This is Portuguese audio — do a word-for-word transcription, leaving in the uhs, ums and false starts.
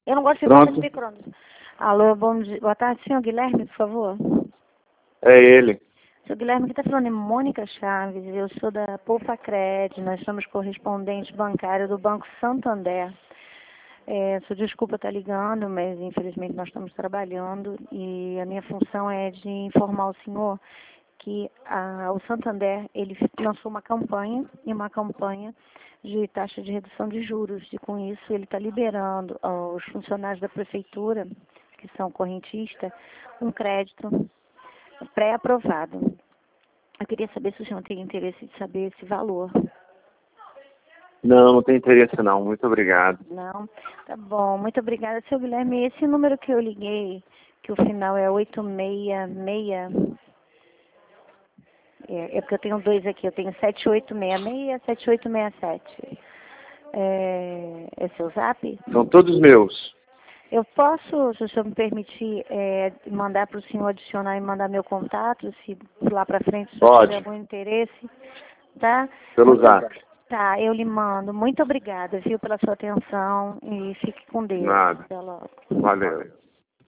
Eu não gosto de Pronto. botar no micro-ondas. Alô, bom dia. Boa tarde, senhor Guilherme, por favor. É ele. Senhor Guilherme, aqui está falando é Mônica Chaves, eu sou da Polfacred, nós somos correspondentes bancários do Banco Santander. É, só desculpa estar ligando, mas infelizmente nós estamos trabalhando e a minha função é de informar o senhor que a, o Santander ele lançou uma campanha, e uma campanha de taxa de redução de juros, e com isso ele está liberando aos funcionários da prefeitura, que são correntistas, um crédito pré-aprovado. Eu queria saber se o senhor tem interesse de saber esse valor. Não, não tem interesse não. Muito obrigado. Não? Tá bom. Muito obrigada, seu Guilherme. Esse número que eu liguei, que o final é oito seis seis, é, é porque eu tenho dois aqui. Eu tenho sete oito seis seis e sete oito seis sete. É, é seu zap? São todos meus. Eu posso, se o senhor me permitir, é, mandar para o senhor adicionar e mandar meu contato, se lá para frente o senhor Pode. tiver algum interesse, tá? Pelo Muito, zap. tá, eu lhe mando. Muito obrigada, viu, pela sua atenção e fique com Deus. Nada. Até logo. Valeu.